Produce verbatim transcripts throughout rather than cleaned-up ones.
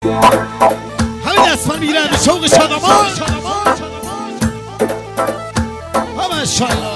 همه دستمان میگیرن به شوق شادمان همه انشالله.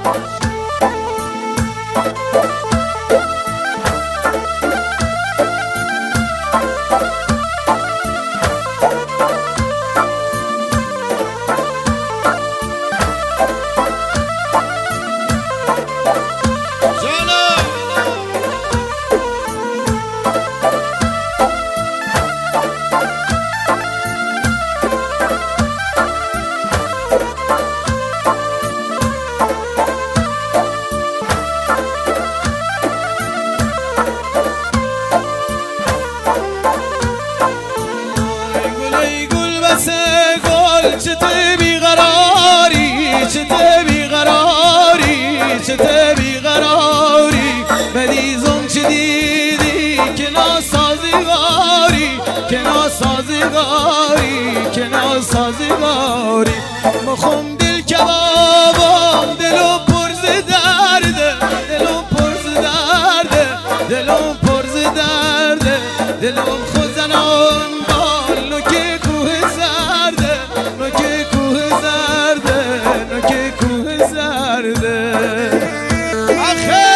چته بیقراری چته بیقراری چته بیقراری بدیزم چه دیدی که ناسازگاری که ناسازگاری که ناسازگاری مخم دل کبابم دلم پرز درده دلم پرز درده دلم پرز درده دلم خوزنان بال نوک کوه زرده نوک کوه زرده نوک کوه زرده آخه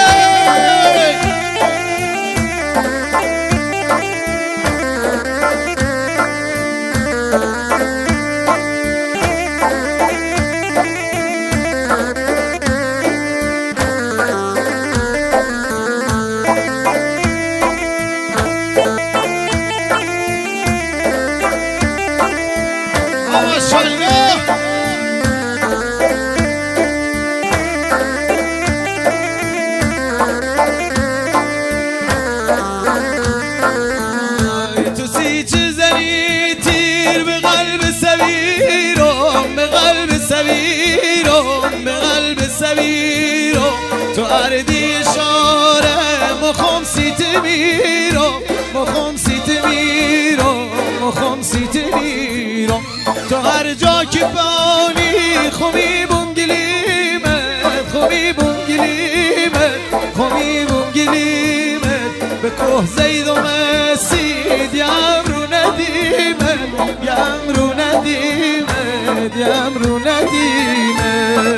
به قلب سویرم تو اردی شاره مخم سیت میرم مخم سیت میرم مخم سیت میرم تو هر جا که بانی خمی بوم گلیمت خمی بوم گلیمت خمی بوم گلیمت به کوه زید و مسید یم رو ندیمت یم رو ندیمت یم رو ندیمت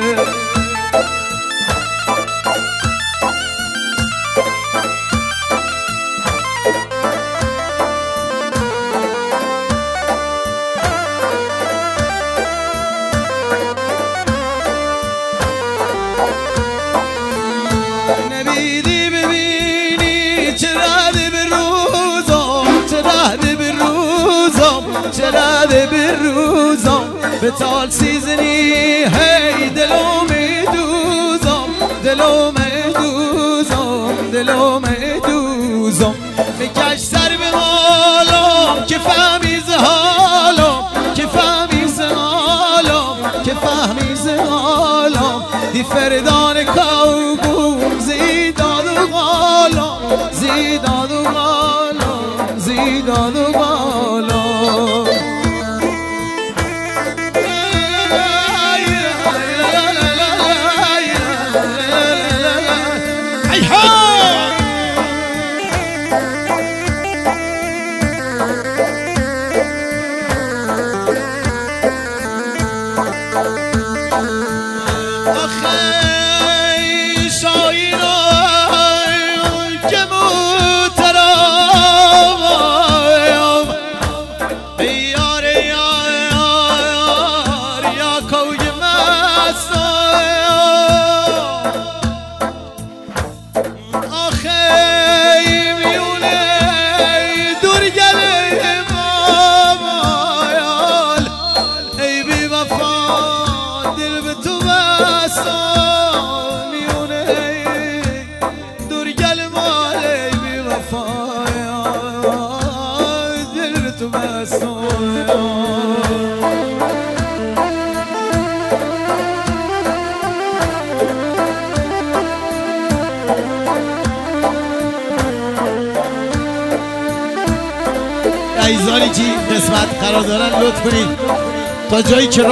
نبیدی ببینی چرا به روزم چرا به روزم چرا به روزم به تال سیزنی هی دلم دوزم دلم دوزم دلم دوزم میکش سر به حالم که فهمی ز حالم که فهمی ز حالم که فهمی ز حالم دی فردان کوگوم زیداد و غالم زیداد و غالم زیداد و غالم عزیزانی که قسمت قرار دارن لطف کنید تا جایی که